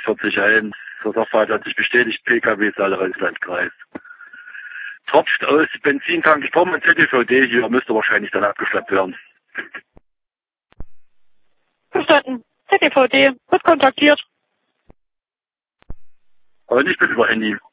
4141. Der Sachverhalt hat sich bestätigt, PKW Saale-Reutlanden-Kreis. Tropft aus Benzintank. Ich brauche mein ZDVD hier, müsste wahrscheinlich dann abgeschleppt werden. Verstanden. ZDVD wird kontaktiert. Aber nicht mit über Handy.